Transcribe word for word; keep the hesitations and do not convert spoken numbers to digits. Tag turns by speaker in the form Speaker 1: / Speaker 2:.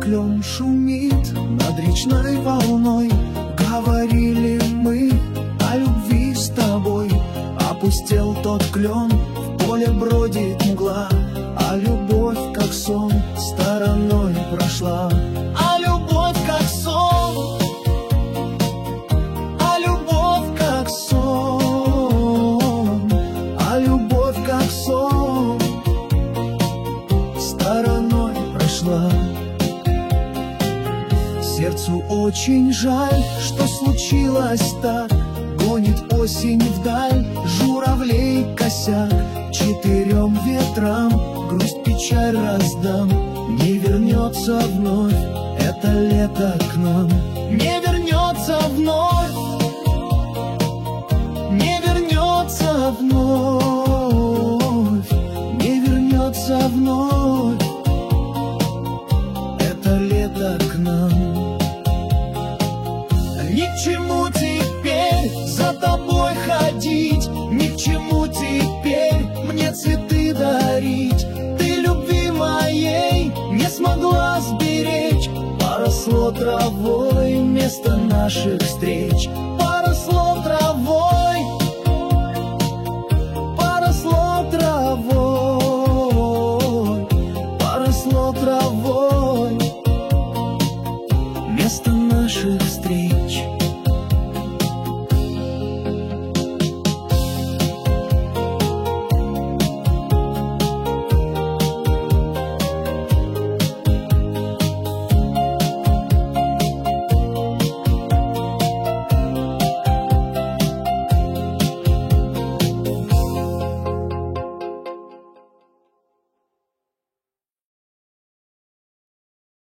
Speaker 1: клен шумит над речной волной. Говорили мы о любви с тобой. Опустел тот клен, в поле бродит мгла, а любовь, как сон, стороной прошла. А любовь, как сон, а любовь, как сон, а любовь, как сон, стороной прошла. Сердцу очень жаль, что случилось так. Гонит осень вдаль журавлей косяк. Четырем ветрам грусть, печаль раздам. Не вернется вновь это лето к нам. Не вернется вновь, не вернется вновь, не вернется вновь это лето к нам. Ни к чему теперь за тобой ходить, ни к чему теперь мне цветы дарить. Ты любви моей не смогла сберечь, поросло травой место наших встреч.